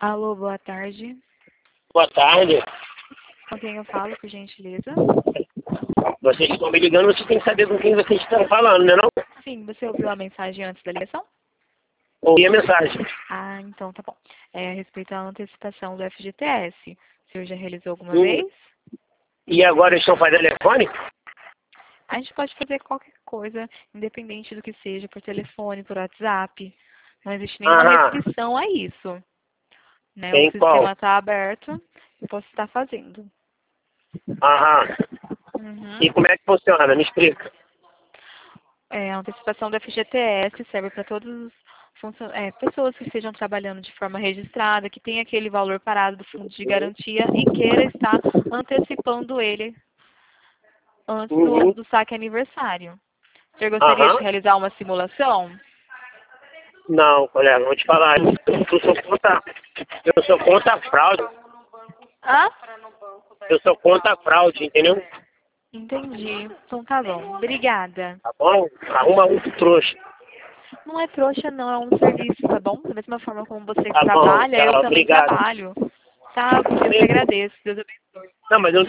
Alô, boa tarde. Boa tarde. Com quem eu falo, por gentileza? Vocês estão me ligando, vocês têm que saber com quem vocês estão falando, né não? Sim, você ouviu a mensagem antes da ligação? Ouvi a mensagem. Ah, então tá bom. É a respeito da antecipação do FGTS. O senhor já realizou alguma Hum. vez? E agora eles estão fazendo telefone? A gente pode fazer qualquer coisa, independente do que seja, por telefone, por WhatsApp. Não existe nenhuma Aham. restrição a isso. Né? O Tem qual? sistema está aberto, eu posso estar fazendo. Aham. Uhum. E como é que funciona? Me explica. A antecipação do FGTS serve para todas as pessoas que estejam trabalhando de forma registrada, que tem aquele valor parado do fundo de garantia e queira estar antecipando ele antes Uhum. do saque aniversário. O senhor gostaria Aham. de realizar uma simulação? Não, colega, vou te falar. Eu sou contra a fraude. Ah? Eu sou contra a fraude, entendeu? Entendi. Então tá bom. Obrigada. Tá bom? Arruma outro trouxa. Não é trouxa, não. É um serviço, tá bom? Da mesma forma como você Tá bom, trabalha, eu tchau, também obrigado. trabalho. Tá? Eu que agradeço. Deus abençoe. Não, mas eu